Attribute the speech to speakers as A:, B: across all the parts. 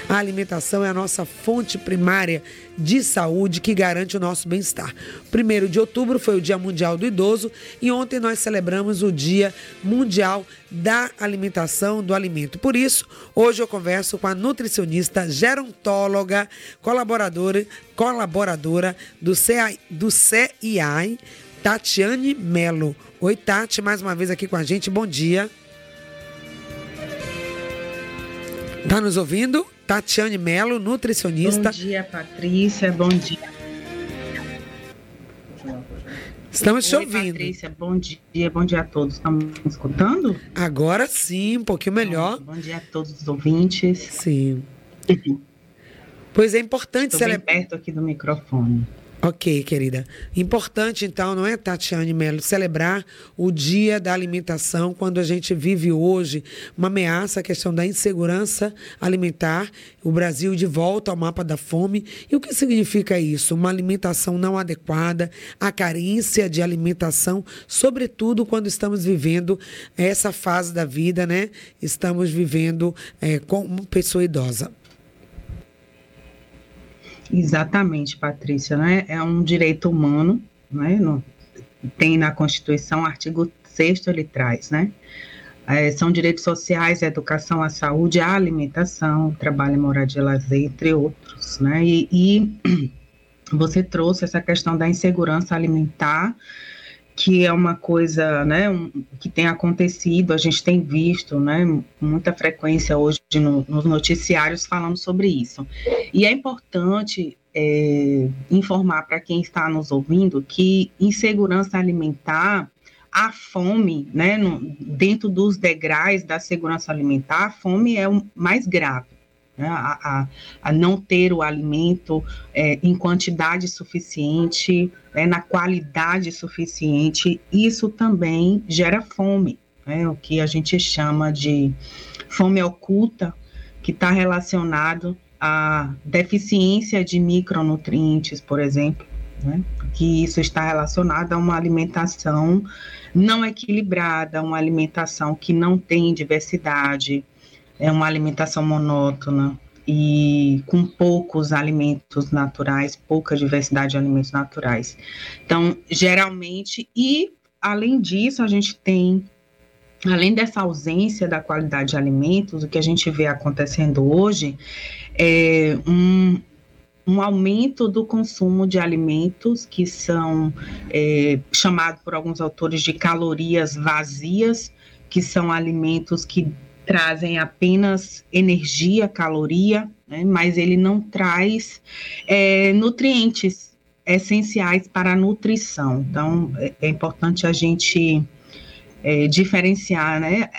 A: A alimentação é a nossa fonte primária de saúde que garante o nosso bem-estar. 1º de outubro foi o Dia Mundial do Idoso e ontem nós celebramos o Dia Mundial da Alimentação, do Alimento. Por isso, hoje eu converso com a nutricionista, gerontóloga, colaboradora do CIAI, Tatiane Melo. Oi, Tati, mais uma vez aqui com a gente. Bom dia. Tá nos ouvindo? Tatiane Melo, nutricionista.
B: Bom dia, Patrícia. Bom dia.
A: Estamos te ouvindo.
B: Patrícia, bom dia a todos. Estão me escutando?
A: Agora sim, um pouquinho melhor.
B: Bom dia a todos os ouvintes.
A: Sim. Pois é importante
B: celebrar. Estou bem perto aqui do microfone.
A: Ok, querida. Importante, então, não é, Tatiane Melo, celebrar o Dia da Alimentação, quando a gente vive hoje uma ameaça, a questão da insegurança alimentar, o Brasil de volta ao mapa da fome. E o que significa isso? Uma alimentação não adequada, a carência de alimentação, sobretudo quando estamos vivendo essa fase da vida, né? Estamos vivendo como pessoa idosa.
B: Exatamente, Patrícia, né? É um direito humano, né? Tem na Constituição, artigo 6º ele traz, né? São direitos sociais, a educação, a saúde, a alimentação, trabalho, moradia, lazer, entre outros, né? E você trouxe essa questão da insegurança alimentar, que é uma coisa, né, que tem acontecido, a gente tem visto, né, com muita frequência hoje nos noticiários falando sobre isso. E é importante informar para quem está nos ouvindo que insegurança alimentar, a fome, né, dentro dos degraus da segurança alimentar, a fome é o mais grave. A não ter o alimento em quantidade suficiente, na qualidade suficiente, isso também gera fome, o que a gente chama de fome oculta, que está relacionado à deficiência de micronutrientes, por exemplo, que isso está relacionado a uma alimentação não equilibrada, uma alimentação que não tem diversidade, é uma alimentação monótona e com poucos alimentos naturais, pouca diversidade de alimentos naturais. Então, geralmente, e além disso, a gente tem, além dessa ausência da qualidade de alimentos, o que a gente vê acontecendo hoje é um aumento do consumo de alimentos que são chamados por alguns autores de calorias vazias, que são alimentos que trazem apenas energia, caloria, né, mas ele não traz nutrientes essenciais para a nutrição. Então, é importante a gente diferenciar, né,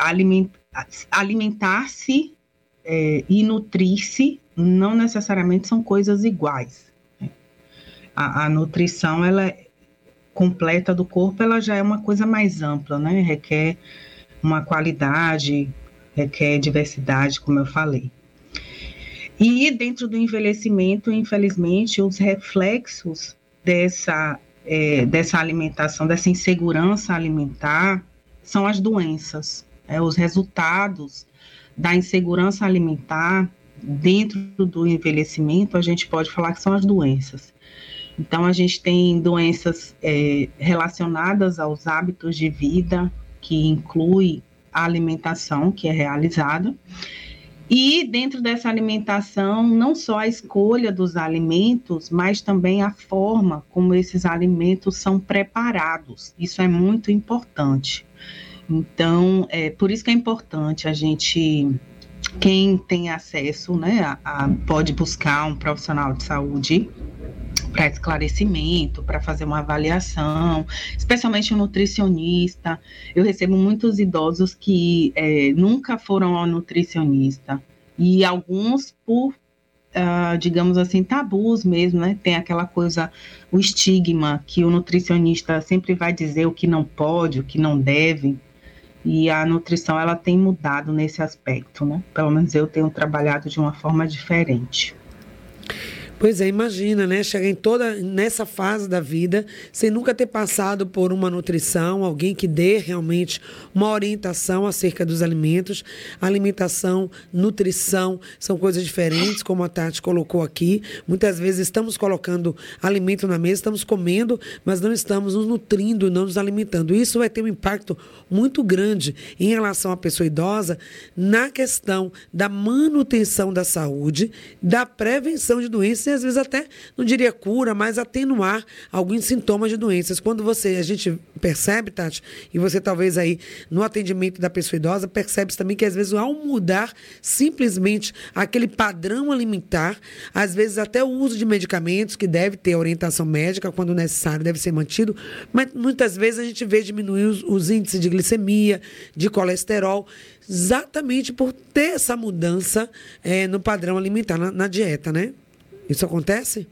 B: alimentar-se e nutrir-se não necessariamente são coisas iguais. A nutrição, ela completa do corpo, ela já é uma coisa mais ampla, né, requer uma qualidade, requer diversidade, como eu falei. E dentro do envelhecimento, infelizmente, os reflexos dessa alimentação, dessa insegurança alimentar, são as doenças. Os resultados da insegurança alimentar, dentro do envelhecimento, a gente pode falar que são as doenças. Então, a gente tem doenças relacionadas aos hábitos de vida, que inclui a alimentação que é realizada, e dentro dessa alimentação, não só a escolha dos alimentos, mas também a forma como esses alimentos são preparados. Isso é muito importante. Então, por isso que é importante a gente, quem tem acesso, né, pode buscar um profissional de saúde para esclarecimento, para fazer uma avaliação, especialmente um nutricionista. Eu recebo muitos idosos que nunca foram ao nutricionista, e alguns por, digamos assim, tabus mesmo, né? Tem aquela coisa, o estigma, que o nutricionista sempre vai dizer o que não pode, o que não deve, e a nutrição, ela tem mudado nesse aspecto, né? Pelo menos eu tenho trabalhado de uma forma diferente.
A: Pois é, imagina, né? Chegar nessa fase da vida sem nunca ter passado por uma nutrição, alguém que dê realmente uma orientação acerca dos alimentos. Alimentação, nutrição são coisas diferentes, como a Tati colocou aqui. Muitas vezes estamos colocando alimento na mesa, estamos comendo, mas não estamos nos nutrindo, não nos alimentando. Isso vai ter um impacto muito grande em relação à pessoa idosa na questão da manutenção da saúde, da prevenção de doenças, e às vezes até, não diria cura, mas atenuar alguns sintomas de doenças. Quando a gente percebe, Tati, e você talvez aí no atendimento da pessoa idosa, percebe também que às vezes ao mudar simplesmente aquele padrão alimentar, às vezes até o uso de medicamentos, que deve ter orientação médica, quando necessário deve ser mantido, mas muitas vezes a gente vê diminuir os índices de glicemia, de colesterol, exatamente por ter essa mudança no padrão alimentar, na dieta, né? Isso acontece?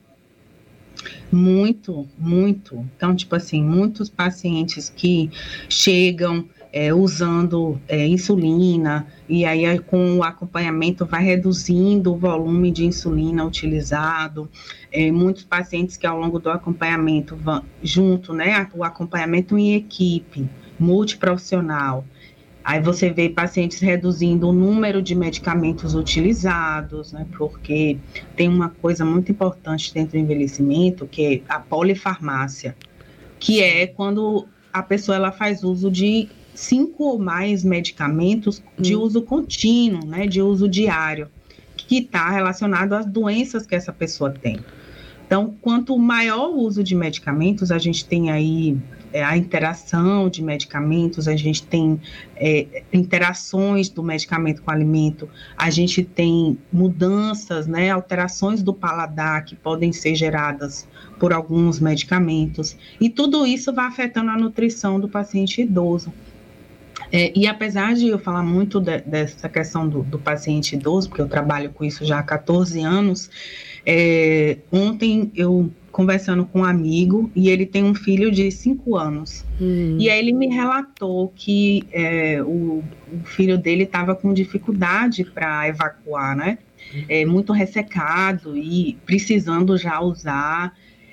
B: Muito, muito. Então, tipo assim, muitos pacientes que chegam usando insulina, e aí com o acompanhamento vai reduzindo o volume de insulina utilizado. Muitos pacientes que ao longo do acompanhamento vão junto, né? O acompanhamento em equipe, multiprofissional. Aí você vê pacientes reduzindo o número de medicamentos utilizados, né? Porque tem uma coisa muito importante dentro do envelhecimento, que é a polifarmácia, que é quando a pessoa ela faz uso de 5 ou mais medicamentos de uso contínuo, né? De uso diário, que está relacionado às doenças que essa pessoa tem. Então, quanto maior o uso de medicamentos, a gente tem aí a interação de medicamentos, a gente tem interações do medicamento com o alimento, a gente tem mudanças, né, alterações do paladar que podem ser geradas por alguns medicamentos, e tudo isso vai afetando a nutrição do paciente idoso. E apesar de eu falar muito dessa questão do paciente idoso, porque eu trabalho com isso já há 14 anos, ontem eu conversando com um amigo, e ele tem um filho de 5 anos. E aí ele me relatou que o filho dele estava com dificuldade para evacuar, né? Muito ressecado e precisando já usar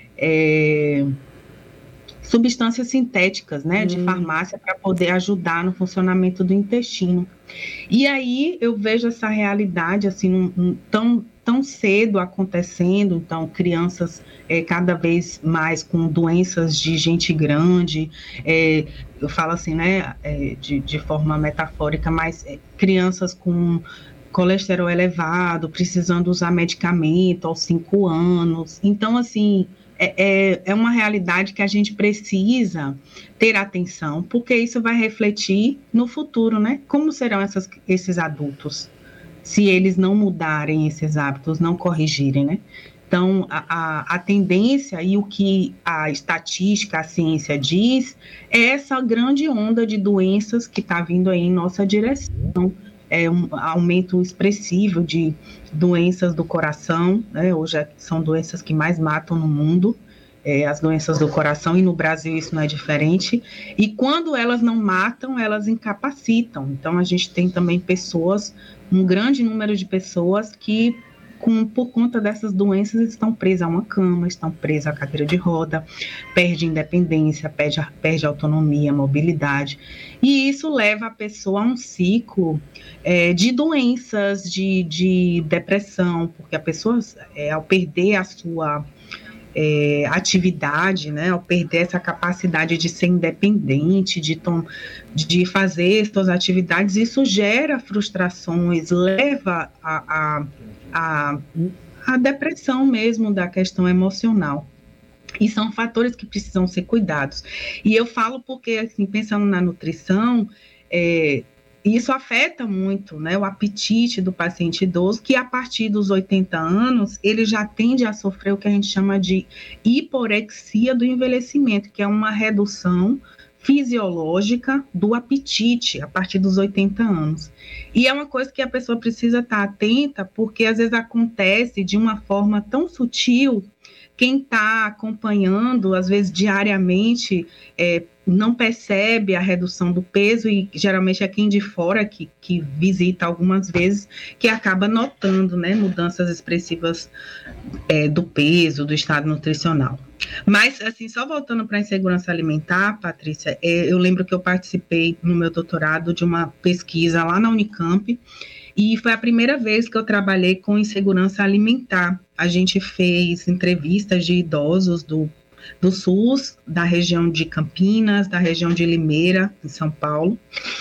B: substâncias sintéticas, né, de farmácia para poder ajudar no funcionamento do intestino. E aí eu vejo essa realidade assim tão cedo acontecendo, então crianças cada vez mais com doenças de gente grande, eu falo assim, né, de forma metafórica, mas crianças com colesterol elevado, precisando usar medicamento aos 5 anos. Então, assim, é uma realidade que a gente precisa ter atenção, porque isso vai refletir no futuro, né? Como serão esses adultos, se eles não mudarem esses hábitos, não corrigirem, né? Então, a tendência e o que a estatística, a ciência diz, é essa grande onda de doenças que está vindo aí em nossa direção. Um aumento expressivo de doenças do coração, né? Hoje são doenças que mais matam no mundo, as doenças do coração, e no Brasil isso não é diferente, e quando elas não matam, elas incapacitam. Então a gente tem também um grande número de pessoas que, por conta dessas doenças, estão presas a uma cama, estão presas à cadeira de roda, perde independência, perde autonomia, mobilidade, e isso leva a pessoa a um ciclo de doenças, de depressão, porque a pessoa, ao perder a sua atividade, né, ao perder essa capacidade de ser independente, de fazer suas atividades, isso gera frustrações, leva a depressão mesmo da questão emocional. E são fatores que precisam ser cuidados. E eu falo porque, assim, pensando na nutrição, isso afeta muito, né, o apetite do paciente idoso, que a partir dos 80 anos, ele já tende a sofrer o que a gente chama de hiporexia do envelhecimento, que é uma redução fisiológica do apetite a partir dos 80 anos. E é uma coisa que a pessoa precisa estar atenta, porque às vezes acontece de uma forma tão sutil quem está acompanhando, às vezes diariamente, não percebe a redução do peso, e geralmente é quem de fora que visita algumas vezes, que acaba notando, né, mudanças expressivas do peso, do estado nutricional. Mas, assim, só voltando para a insegurança alimentar, Patrícia, eu lembro que eu participei no meu doutorado de uma pesquisa lá na Unicamp, e foi a primeira vez que eu trabalhei com insegurança alimentar. A gente fez entrevistas de idosos do SUS, da região de Campinas, da região de Limeira, em São Paulo.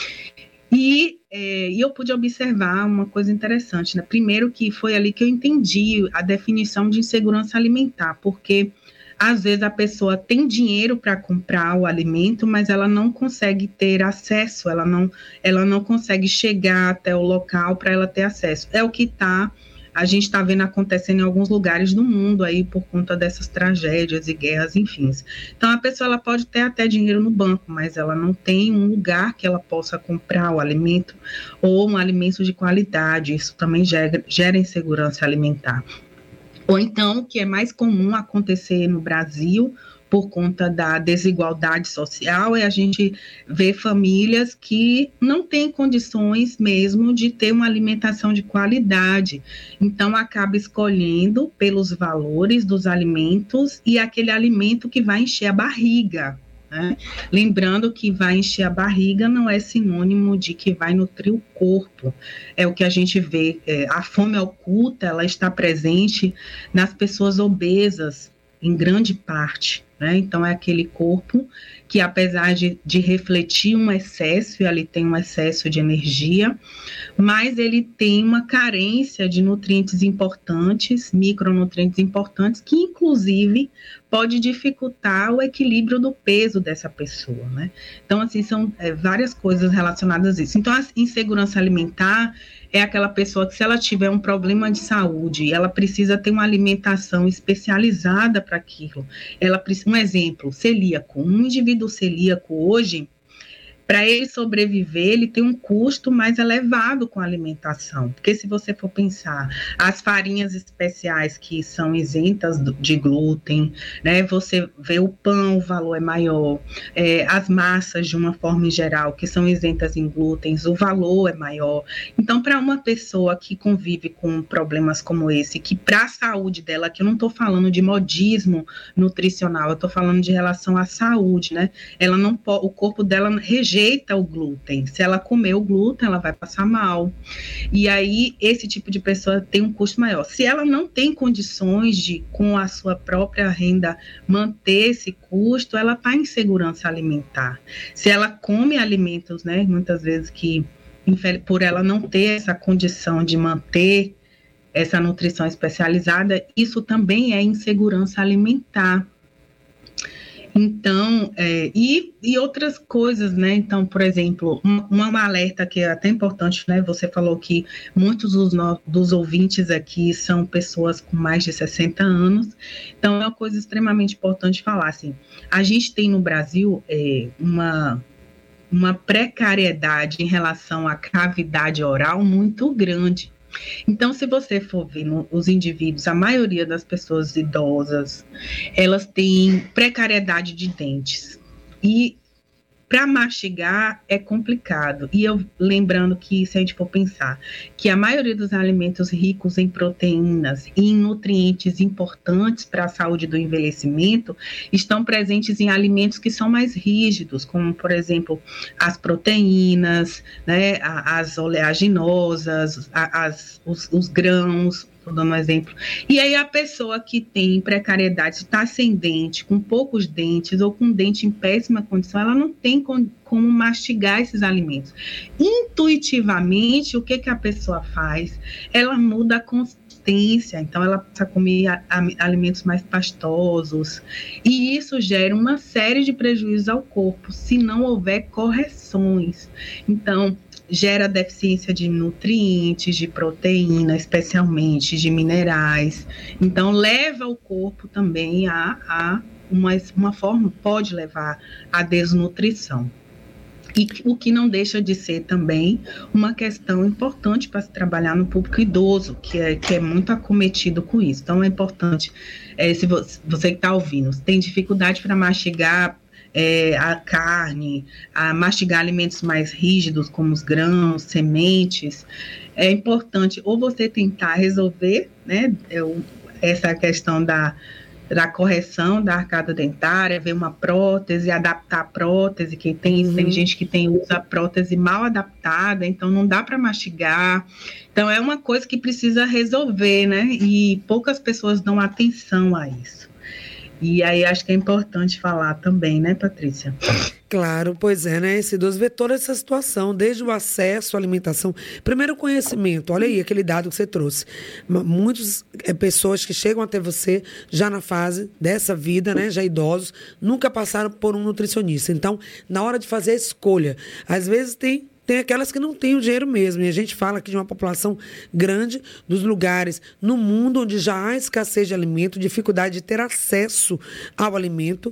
B: E eu pude observar uma coisa interessante, né? Primeiro que foi ali que eu entendi a definição de insegurança alimentar, porque às vezes a pessoa tem dinheiro para comprar o alimento, mas ela não consegue ter acesso, ela não consegue chegar até o local para ela ter acesso. É o que a gente está vendo acontecendo em alguns lugares do mundo aí por conta dessas tragédias e guerras, enfim. Então a pessoa ela pode ter até dinheiro no banco, mas ela não tem um lugar que ela possa comprar o alimento ou um alimento de qualidade. Isso também gera insegurança alimentar. Ou então, o que é mais comum acontecer no Brasil, por conta da desigualdade social, é a gente ver famílias que não têm condições mesmo de ter uma alimentação de qualidade. Então, acaba escolhendo pelos valores dos alimentos e aquele alimento que vai encher a barriga, né? Lembrando que vai encher a barriga não é sinônimo de que vai nutrir o corpo. É o que a gente vê, a fome oculta, ela está presente nas pessoas obesas, em grande parte, né? Então é aquele corpo que, apesar de refletir um excesso, e ali tem um excesso de energia, mas ele tem uma carência de nutrientes importantes, micronutrientes importantes, que inclusive pode dificultar o equilíbrio do peso dessa pessoa, né? Então, assim, são várias coisas relacionadas a isso. Então, a insegurança alimentar é aquela pessoa que, se ela tiver um problema de saúde, ela precisa ter uma alimentação especializada para aquilo. Um exemplo, celíaco. Um indivíduo celíaco hoje, para ele sobreviver, ele tem um custo mais elevado com a alimentação. Porque se você for pensar, as farinhas especiais que são isentas de glúten, né, você vê o pão, o valor é maior, as massas, de uma forma em geral, que são isentas em glútens, o valor é maior. Então, para uma pessoa que convive com problemas como esse, que para a saúde dela, que eu não estou falando de modismo nutricional, eu estou falando de relação à saúde, né? Ela não pode, o corpo dela rejeita o glúten. Se ela comer o glúten, ela vai passar mal. E aí, esse tipo de pessoa tem um custo maior. Se ela não tem condições de, com a sua própria renda, manter esse custo, ela está em insegurança alimentar. Se ela come alimentos, né, muitas vezes que, por ela não ter essa condição de manter essa nutrição especializada, isso também é insegurança alimentar. Então, e outras coisas, né? Então, por exemplo, um alerta que é até importante, né? Você falou que muitos dos ouvintes aqui são pessoas com mais de 60 anos, então é uma coisa extremamente importante falar, assim, a gente tem no Brasil uma precariedade em relação à cavidade oral muito grande. Então, se você for ver os indivíduos, a maioria das pessoas idosas, elas têm precariedade de dentes. E para mastigar é complicado. E eu lembrando que, se a gente for pensar, que a maioria dos alimentos ricos em proteínas e em nutrientes importantes para a saúde do envelhecimento estão presentes em alimentos que são mais rígidos, como, por exemplo, as proteínas, né, as oleaginosas, os grãos. Estou dando um exemplo. E aí a pessoa que tem precariedade, está sem dente, com poucos dentes ou com dente em péssima condição, ela não tem como mastigar esses alimentos. Intuitivamente, o que a pessoa faz? Ela muda a consistência, então ela passa a comer alimentos mais pastosos, e isso gera uma série de prejuízos ao corpo, se não houver correções. Então, gera deficiência de nutrientes, de proteína, especialmente de minerais. Então, leva o corpo também a uma forma, pode levar à desnutrição. E o que não deixa de ser também uma questão importante para se trabalhar no público idoso, que é muito acometido com isso. Então, é importante, se você que está ouvindo, tem dificuldade para mastigar a carne, a mastigar alimentos mais rígidos, como os grãos, sementes, é importante ou você tentar resolver, né, essa questão da correção da arcada dentária, ver uma prótese, adaptar a prótese, que tem gente que usa a prótese mal adaptada, então não dá para mastigar. Então é uma coisa que precisa resolver, né? E poucas pessoas dão atenção a isso. E aí acho que é importante falar também, né, Patrícia?
A: Claro, pois é, né? Esse idoso vê toda essa situação, desde o acesso à alimentação. Primeiro, o conhecimento. Olha aí, aquele dado que você trouxe. Muitas pessoas que chegam até você já na fase dessa vida, né? Já idosos, nunca passaram por um nutricionista. Então, na hora de fazer a escolha, às vezes tem aquelas que não têm o dinheiro mesmo. E a gente fala aqui de uma população grande dos lugares no mundo onde já há escassez de alimento, dificuldade de ter acesso ao alimento,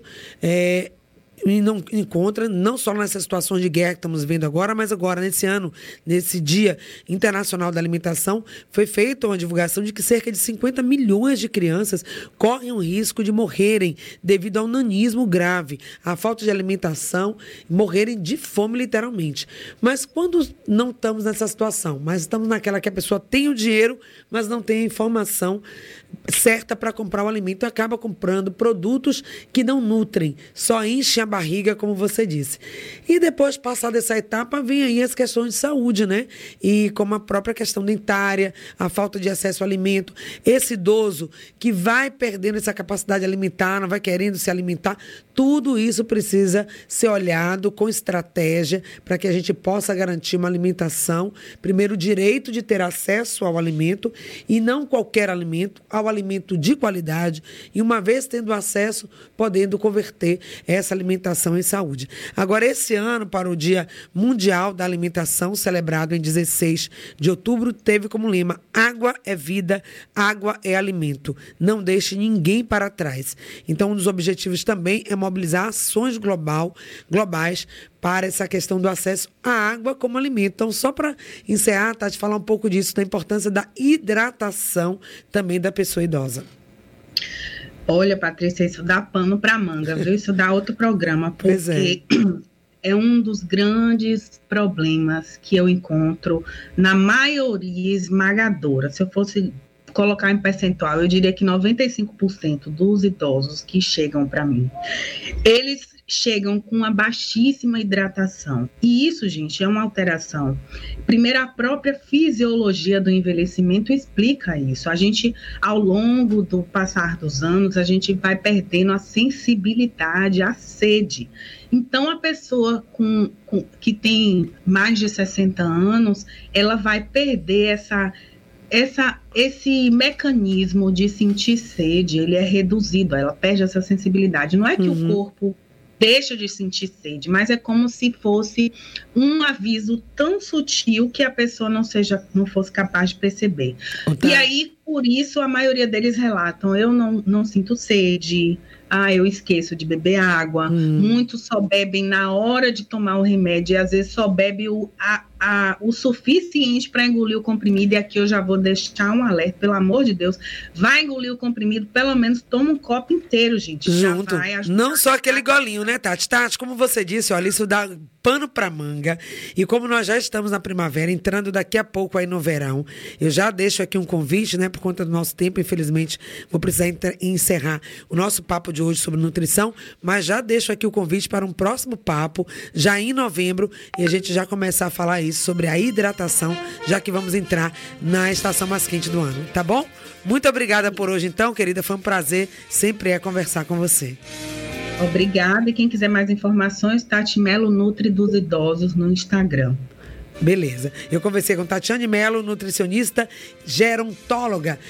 A: e não encontra, não só nessas situações de guerra que estamos vendo agora, mas agora, nesse ano, nesse Dia Internacional da Alimentação, foi feita uma divulgação de que cerca de 50 milhões de crianças correm o risco de morrerem devido ao nanismo grave, à falta de alimentação, morrerem de fome, literalmente. Mas quando não estamos nessa situação, mas estamos naquela que a pessoa tem o dinheiro, mas não tem a informação certa para comprar o alimento, e acaba comprando produtos que não nutrem, só enchem a barriga, como você disse. E depois, passada essa etapa, vem aí as questões de saúde, né? E como a própria questão dentária, a falta de acesso ao alimento, esse idoso que vai perdendo essa capacidade alimentar, não vai querendo se alimentar, tudo isso precisa ser olhado com estratégia para que a gente possa garantir uma alimentação, primeiro o direito de ter acesso ao alimento, e não qualquer alimento, ao alimento de qualidade, e uma vez tendo acesso, podendo converter essa alimentação em saúde. Agora, esse ano, para o Dia Mundial da Alimentação, celebrado em 16 de outubro, teve como lema: água é vida, água é alimento. Não deixe ninguém para trás. Então, um dos objetivos também é mobilizar ações globais para essa questão do acesso à água como alimento. Então, só para encerrar, Tati, falar um pouco disso, da importância da hidratação também da pessoa idosa.
B: Olha, Patrícia, isso dá pano para manga, viu? Isso dá outro programa, porque é um dos grandes problemas que eu encontro na maioria esmagadora. Se eu fosse colocar em percentual, eu diria que 95% dos idosos que chegam para mim, eles chegam com uma baixíssima hidratação. E isso, gente, é uma alteração. Primeiro, a própria fisiologia do envelhecimento explica isso. A gente, ao longo do passar dos anos, a gente vai perdendo a sensibilidade, a sede. Então, a pessoa que tem mais de 60 anos, ela vai perder esse mecanismo de sentir sede, ele é reduzido, ela perde essa sensibilidade. Não é que o corpo deixa de sentir sede, mas é como se fosse um aviso tão sutil que a pessoa não fosse capaz de perceber. E aí, por isso, a maioria deles relatam: eu não sinto sede, eu esqueço de beber água. Muitos só bebem na hora de tomar o remédio, e às vezes só bebe o suficiente para engolir o comprimido. E aqui eu já vou deixar um alerta, pelo amor de Deus, vai engolir o comprimido, pelo menos toma um copo inteiro, gente.
A: Junto. Não só aquele golinho, né, Tati? Tati, como você disse, olha, isso dá pano para manga. E como nós já estamos na primavera, entrando daqui a pouco aí no verão, eu já deixo aqui um convite, né, por conta do nosso tempo. Infelizmente, vou precisar encerrar o nosso papo de hoje sobre nutrição, mas já deixo aqui o convite para um próximo papo, já em novembro, e a gente já começar a falar isso, sobre a hidratação, já que vamos entrar na estação mais quente do ano, tá bom? Muito obrigada por hoje, então, querida. Foi um prazer, sempre conversar com você.
B: Obrigada. E quem quiser mais informações, Tati Melo Nutri dos Idosos no Instagram.
A: Beleza. Eu conversei com Tatiane Melo, nutricionista, gerontóloga.